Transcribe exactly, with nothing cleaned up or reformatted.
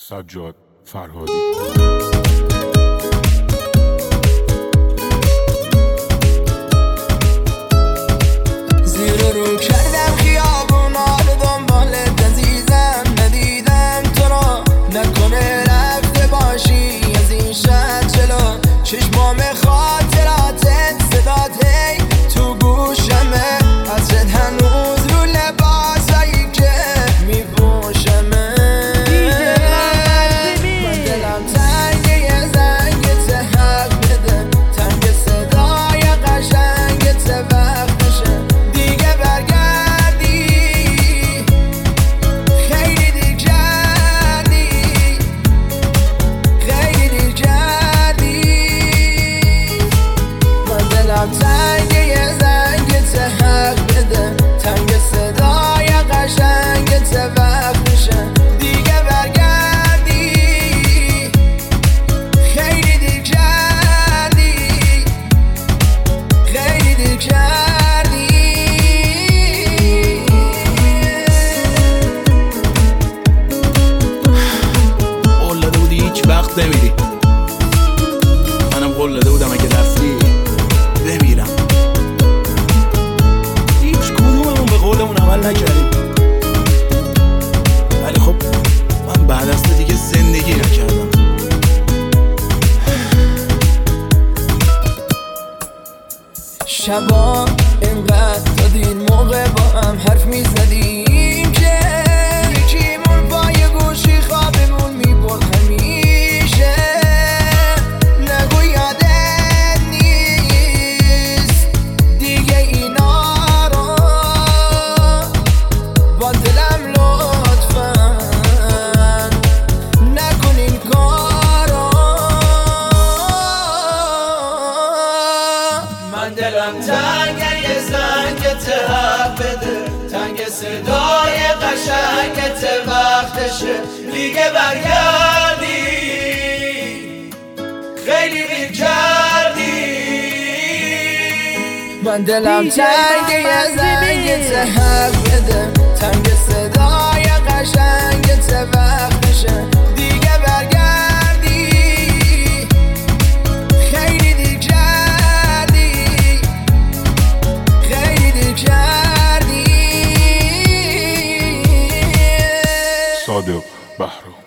سجاد فرهادی. زیر رو کردم خیابونا رو دنبالت عزیزم، ندیدم تو رو، نکنه رفته باشی از این شهر جلو. چشمام خاطراتت صدات هی تو گوشمه، حسرت هنوز رو لباسایی که میپوشمه. من دلم تنگه یه زنگت حق بده، تنگ صدای قشنگت وقتشه دیگه برگردی. خیلی دیر کردی، خیلی دیر کردی. من دلم تنگه یه زنگت حق بده، تنگ صدای قشنگت وقتشه دیگه برگردی. خیلی دیر کردی، خیلی دیر کردی. قول داده بودی هیچ وقت نمیری، منم قول داده بودم اگه رفتی بمیرم. هیچ کدوممون به قولمون عمل نکردیم، ولی خب من بعد از تو دیگه زندگی نکردم. شبا اینقدر تا دیر موقع با هم حرف میزدیم که یکیمون پای گوشی خوابمون میبرد همیشه. نگو یادت نیست دیگه اینا رو، با دلم لطفا نکن این کارو. من دلم تنگه یه زنگت حق بده، تنگ صدای قشنگت وقتشه دیگه برگردی. خیلی دیر کردی. من دلم تنگه یه زنگت حق بده، تنگ صدای قشنگت وقتشه دیگه برگردی. خیلی دیر کردی، خیلی دیر کردی. صادق بهرام.